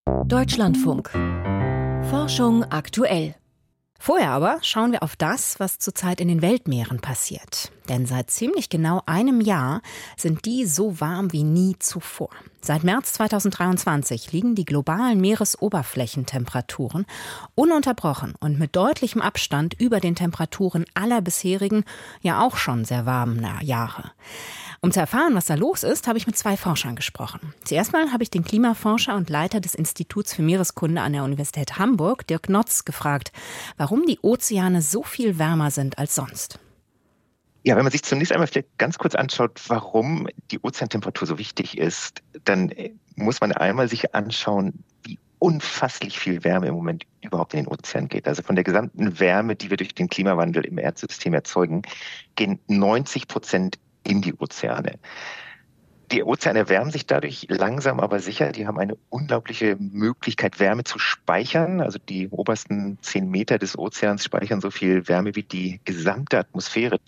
Deutschlandfunk. Forschung aktuell. Vorher aber schauen wir auf das, was zurzeit in den Weltmeeren passiert. Denn seit ziemlich genau einem Jahr sind die so warm wie nie zuvor. Seit März 2023 liegen die globalen Meeresoberflächentemperaturen ununterbrochen und mit deutlichem Abstand über den Temperaturen aller bisherigen, ja auch schon sehr warmen Jahre. Um zu erfahren, was da los ist, habe ich mit zwei Forschern gesprochen. Zuerst mal habe ich den Klimaforscher und Leiter des Instituts für Meereskunde an der Universität Hamburg, Dirk Notz, gefragt, warum die Ozeane so viel wärmer sind als sonst. Ja, wenn man sich zunächst einmal vielleicht ganz kurz anschaut, warum die Ozeantemperatur so wichtig ist, dann muss man einmal sich anschauen, wie unfasslich viel Wärme im Moment überhaupt in den Ozean geht. Also von der gesamten Wärme, die wir durch den Klimawandel im Erdsystem erzeugen, gehen 90% in die Ozeane. Die Ozeane erwärmen sich dadurch langsam, aber sicher. Die haben eine unglaubliche Möglichkeit, Wärme zu speichern. Also die obersten 10 Meter des Ozeans speichern so viel Wärme wie die gesamte Atmosphäre.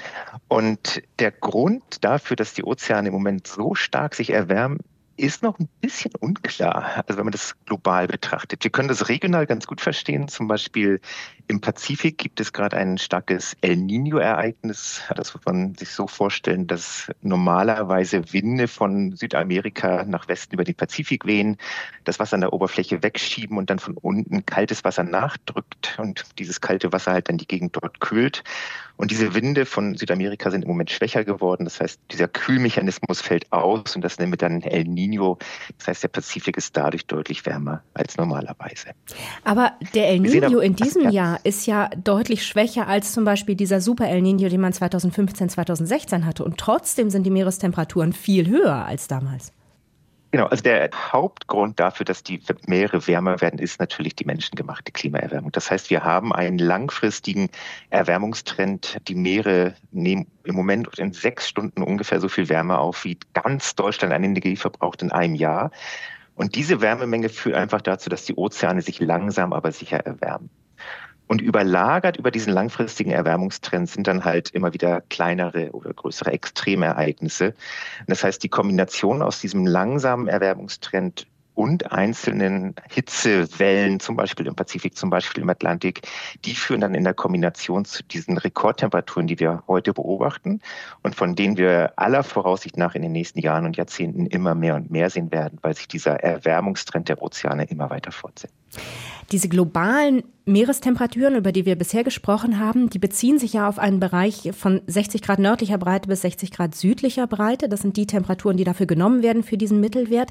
Und der Grund dafür, dass die Ozeane im Moment so stark sich erwärmen, ist noch ein bisschen unklar, also wenn man das global betrachtet. Wir können das regional ganz gut verstehen. Zum Beispiel im Pazifik gibt es gerade ein starkes El Niño-Ereignis. Das muss man sich so vorstellen, dass normalerweise Winde von Südamerika nach Westen über den Pazifik wehen, das Wasser an der Oberfläche wegschieben und dann von unten kaltes Wasser nachdrückt und dieses kalte Wasser halt dann die Gegend dort kühlt. Und diese Winde von Südamerika sind im Moment schwächer geworden. Das heißt, dieser Kühlmechanismus fällt aus und das nennen wir dann El Niño. Das heißt, der Pazifik ist dadurch deutlich wärmer als normalerweise. Aber der El Niño in diesem Jahr ist ja deutlich schwächer als zum Beispiel dieser Super El Niño, den man 2015, 2016 hatte. Und trotzdem sind die Meerestemperaturen viel höher als damals. Genau, also der Hauptgrund dafür, dass die Meere wärmer werden, ist natürlich die menschengemachte Klimaerwärmung. Das heißt, wir haben einen langfristigen Erwärmungstrend. Die Meere nehmen im Moment in 6 Stunden ungefähr so viel Wärme auf, wie ganz Deutschland an Energie verbraucht in einem Jahr. Und diese Wärmemenge führt einfach dazu, dass die Ozeane sich langsam, aber sicher erwärmen. Und überlagert über diesen langfristigen Erwärmungstrend sind dann halt immer wieder kleinere oder größere Extremereignisse. Das heißt, die Kombination aus diesem langsamen Erwärmungstrend und einzelnen Hitzewellen, zum Beispiel im Pazifik, zum Beispiel im Atlantik, die führen dann in der Kombination zu diesen Rekordtemperaturen, die wir heute beobachten und von denen wir aller Voraussicht nach in den nächsten Jahren und Jahrzehnten immer mehr und mehr sehen werden, weil sich dieser Erwärmungstrend der Ozeane immer weiter fortsetzt. Diese globalen Meerestemperaturen, über die wir bisher gesprochen haben, die beziehen sich ja auf einen Bereich von 60 Grad nördlicher Breite bis 60 Grad südlicher Breite. Das sind die Temperaturen, die dafür genommen werden für diesen Mittelwert.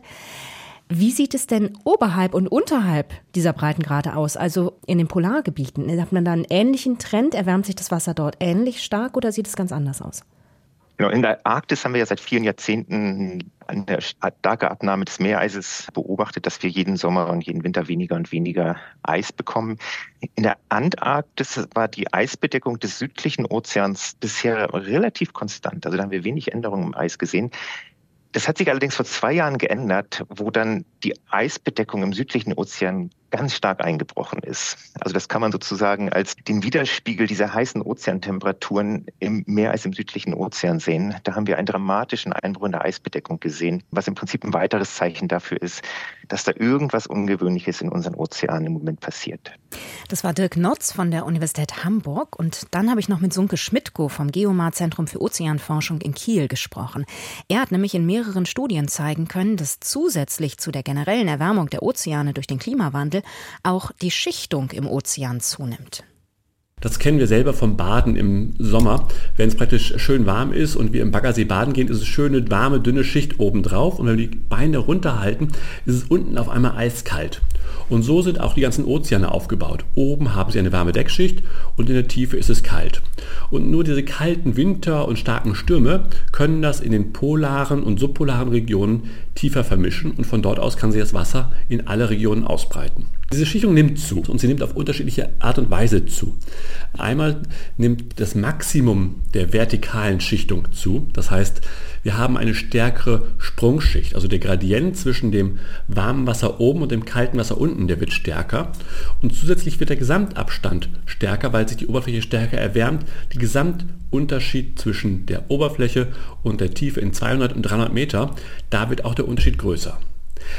Wie sieht es denn oberhalb und unterhalb dieser Breitengrade aus, also in den Polargebieten? Hat man da einen ähnlichen Trend? Erwärmt sich das Wasser dort ähnlich stark oder sieht es ganz anders aus? Genau, in der Arktis haben wir ja seit vielen Jahrzehnten eine starke Abnahme des Meereises beobachtet, dass wir jeden Sommer und jeden Winter weniger und weniger Eis bekommen. In der Antarktis war die Eisbedeckung des südlichen Ozeans bisher relativ konstant. Also da haben wir wenig Änderungen im Eis gesehen. Das hat sich allerdings vor 2 Jahren geändert, wo dann die Eisbedeckung im südlichen Ozean ganz stark eingebrochen ist. Also das kann man sozusagen als den Widerspiegel dieser heißen Ozeantemperaturen im Meereis im südlichen Ozean sehen. Da haben wir einen dramatischen Einbruch in der Eisbedeckung gesehen, was im Prinzip ein weiteres Zeichen dafür ist, dass da irgendwas Ungewöhnliches in unseren Ozeanen im Moment passiert. Das war Dirk Notz von der Universität Hamburg. Und dann habe ich noch mit Sunke Schmidtko vom Geomar-Zentrum für Ozeanforschung in Kiel gesprochen. Er hat nämlich in mehreren Studien zeigen können, dass zusätzlich zu der generellen Erwärmung der Ozeane durch den Klimawandel auch die Schichtung im Ozean zunimmt. Das kennen wir selber vom Baden im Sommer. Wenn es praktisch schön warm ist und wir im Baggersee baden gehen, ist es schöne, warme, dünne Schicht obendrauf. Und wenn wir die Beine runterhalten, ist es unten auf einmal eiskalt. Und so sind auch die ganzen Ozeane aufgebaut. Oben haben sie eine warme Deckschicht und in der Tiefe ist es kalt. Und nur diese kalten Winter und starken Stürme können das in den polaren und subpolaren Regionen tiefer vermischen und von dort aus kann sich das Wasser in alle Regionen ausbreiten. Diese Schichtung nimmt zu und sie nimmt auf unterschiedliche Art und Weise zu. Einmal nimmt das Maximum der vertikalen Schichtung zu. Das heißt, wir haben eine stärkere Sprungschicht. Also der Gradient zwischen dem warmen Wasser oben und dem kalten Wasser unten, der wird stärker. Und zusätzlich wird der Gesamtabstand stärker, weil sich die Oberfläche stärker erwärmt. Der Gesamtunterschied zwischen der Oberfläche und der Tiefe in 200 und 300 Meter, da wird auch der Unterschied größer.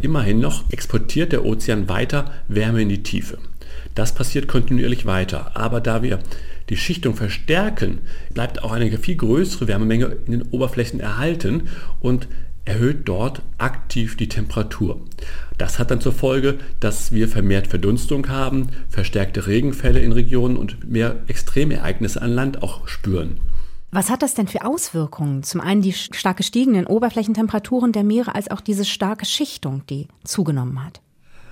Immerhin noch exportiert der Ozean weiter Wärme in die Tiefe. Das passiert kontinuierlich weiter, aber da wir die Schichtung verstärken, bleibt auch eine viel größere Wärmemenge in den Oberflächen erhalten und erhöht dort aktiv die Temperatur. Das hat dann zur Folge, dass wir vermehrt Verdunstung haben, verstärkte Regenfälle in Regionen und mehr Extremereignisse an Land auch spüren. Was hat das denn für Auswirkungen? Zum einen die stark gestiegenen Oberflächentemperaturen der Meere, als auch diese starke Schichtung, die zugenommen hat.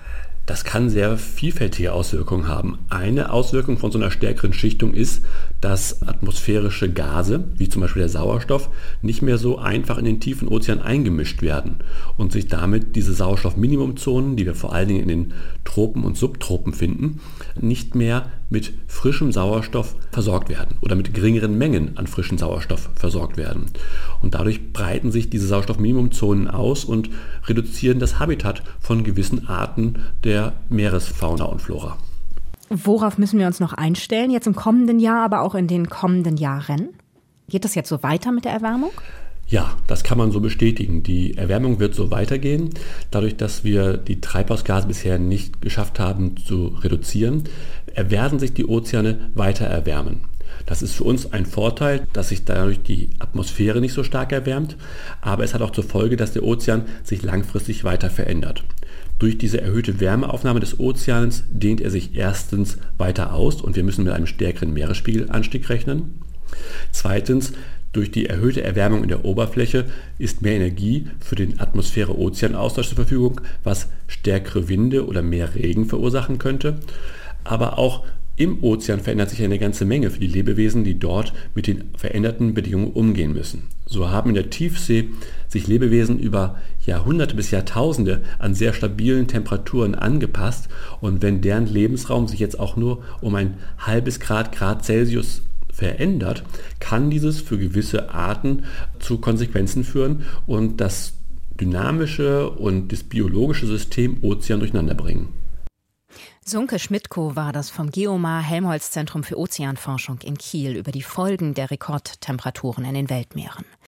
Das kann sehr vielfältige Auswirkungen haben. Eine Auswirkung von so einer stärkeren Schichtung ist, dass atmosphärische Gase, wie zum Beispiel der Sauerstoff, nicht mehr so einfach in den tiefen Ozean eingemischt werden und sich damit diese Sauerstoffminimumzonen, die wir vor allen Dingen in den Tropen und Subtropen finden, nicht mehr mit frischem Sauerstoff versorgt werden oder mit geringeren Mengen an frischem Sauerstoff versorgt werden. Und dadurch breiten sich diese Sauerstoffminimumzonen aus und reduzieren das Habitat von gewissen Arten der Meeresfauna und Flora. Worauf müssen wir uns noch einstellen, jetzt im kommenden Jahr, aber auch in den kommenden Jahren? Geht das jetzt so weiter mit der Erwärmung? Ja, das kann man so bestätigen. Die Erwärmung wird so weitergehen. Dadurch, dass wir die Treibhausgase bisher nicht geschafft haben zu reduzieren, werden sich die Ozeane weiter erwärmen. Das ist für uns ein Vorteil, dass sich dadurch die Atmosphäre nicht so stark erwärmt, aber es hat auch zur Folge, dass der Ozean sich langfristig weiter verändert. Durch diese erhöhte Wärmeaufnahme des Ozeans dehnt er sich erstens weiter aus und wir müssen mit einem stärkeren Meeresspiegelanstieg rechnen. Zweitens, durch die erhöhte Erwärmung in der Oberfläche ist mehr Energie für den Atmosphäre-Ozean-Austausch zur Verfügung, was stärkere Winde oder mehr Regen verursachen könnte. Aber auch im Ozean verändert sich eine ganze Menge für die Lebewesen, die dort mit den veränderten Bedingungen umgehen müssen. So haben in der Tiefsee sich Lebewesen über Jahrhunderte bis Jahrtausende an sehr stabilen Temperaturen angepasst und wenn deren Lebensraum sich jetzt auch nur um ein halbes Grad Celsius verändert, kann dieses für gewisse Arten zu Konsequenzen führen und das dynamische und das biologische System Ozean durcheinander bringen. Sunke Schmidtko war das vom Geomar-Helmholtz-Zentrum für Ozeanforschung in Kiel über die Folgen der Rekordtemperaturen in den Weltmeeren.